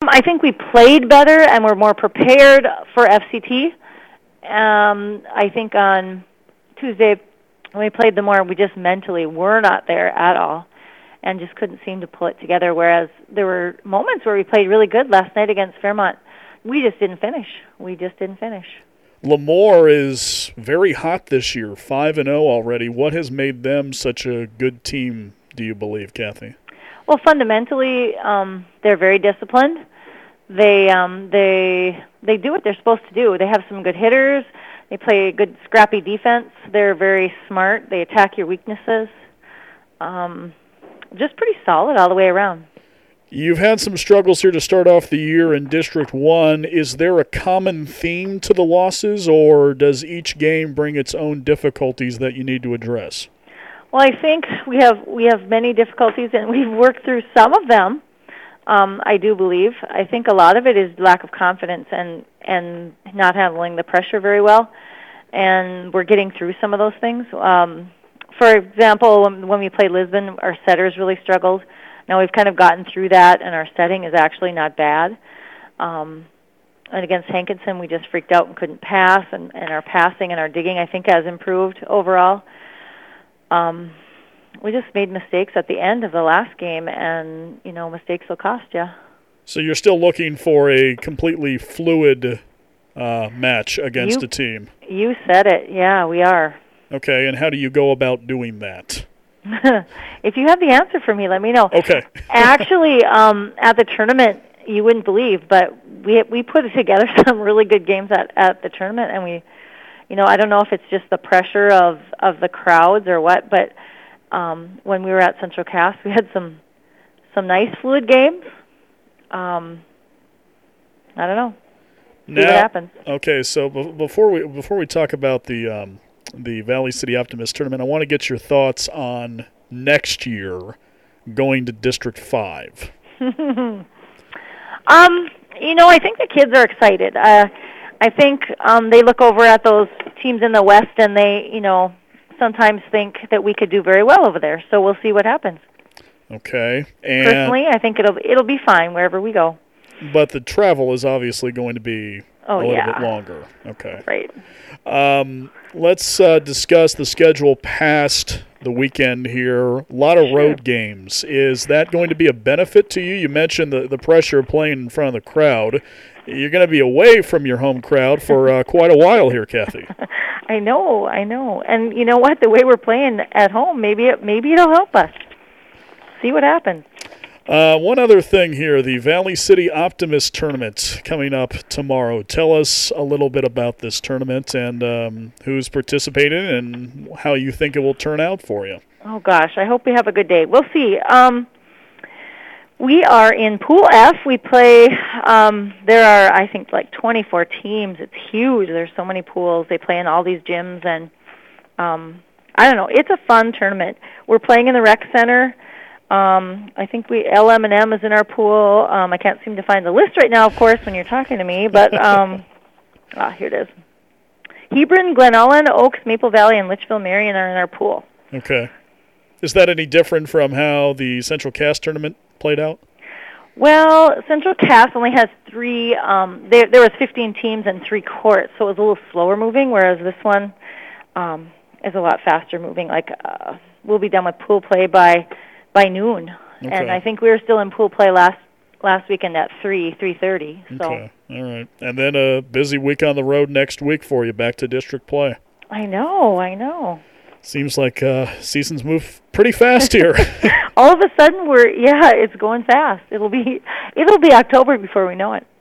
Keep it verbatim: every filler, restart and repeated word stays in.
I think we played better and we're more prepared for F C T. Um, I think on Tuesday when we played the more, we just mentally were not there at all and just couldn't seem to pull it together, whereas there were moments where we played really good last night against Fairmont. We just didn't finish. We just didn't finish. Lemoore is very hot this year, five and oh already. What has made them such a good team, do you believe, Kathy? Well, fundamentally, um, they're very disciplined. They um, they they do what they're supposed to do. They have some good hitters. They play good, scrappy defense. They're very smart. They attack your weaknesses. Um, just pretty solid all the way around. You've had some struggles here to start off the year in District one. Is there a common theme to the losses, or does each game bring its own difficulties that you need to address? Well, I think we have we have many difficulties, and we've worked through some of them. Um, I do believe. I think a lot of it is lack of confidence and and not handling the pressure very well, and we're getting through some of those things. Um, for example, when, when we played Lisbon, our setters really struggled. Now we've kind of gotten through that, and our setting is actually not bad. Um, and against Hankinson, we just freaked out and couldn't pass, and, and our passing and our digging, I think, has improved overall. Um, we just made mistakes at the end of the last game, and, you know, mistakes will cost you. So you're still looking for a completely fluid uh, match against you, a team. You said it. Yeah, we are. Okay, and how do you go about doing that? If you have the answer for me, let me know. Okay. Actually, um, at the tournament, you wouldn't believe, but we we put together some really good games at, at the tournament, and we, you know, I don't know if it's just the pressure of, of the crowds or what, but um, when we were at Central Cass, we had some some nice fluid games. Um, I don't know. See now, what happens. Okay, so b- before we before we talk about the um, the Valley City Optimist tournament, I want to get your thoughts on next year going to District five. um, you know, I think the kids are excited. Uh, I think um, they look over at those teams in the West, and they, you know, sometimes think that we could do very well over there. So we'll see what happens. Okay. And personally, I think it'll it'll be fine wherever we go. But the travel is obviously going to be oh, a little yeah. bit longer. Okay. Right. Um, let's uh, discuss the schedule past the weekend here. A lot of sure. road games. Is that going to be a benefit to you? You mentioned the, the pressure of playing in front of the crowd. You're going to be away from your home crowd for uh, quite a while here, Kathy. I know, I know. And you know what? The way we're playing at home, maybe it, maybe it'll help us. See what happens. Uh, one other thing here, the Valley City Optimist Tournament coming up tomorrow. Tell us a little bit about this tournament and um, who's participating and how you think it will turn out for you. Oh, gosh, I hope we have a good day. We'll see. Um, we are in Pool F. We play, um, there are, I think, like twenty-four teams. It's huge. There's so many pools. They play in all these gyms, and um, I don't know. It's a fun tournament. We're playing in the rec center. Um, I think we L M and M is in our pool. Um, I can't seem to find the list right now, of course, when you're talking to me. But um, ah, here it is. Hebron, Glen Ellen, Oaks, Maple Valley, and Litchfield Marion are in our pool. Okay. Is that any different from how the Central Cass tournament played out? Well, Central Cass only has three. Um, there, there was fifteen teams and three courts, so it was a little slower moving. Whereas this one um, is a lot faster moving. Like uh, we'll be done with pool play by. by noon, okay. And I think we were still in pool play last last weekend at three three thirty. So. Okay, all right, and then a busy week on the road next week for you, back to district play. I know, I know. Seems like uh, seasons move pretty fast here. All of a sudden, we're yeah, it's going fast. It'll be it'll be October before we know it.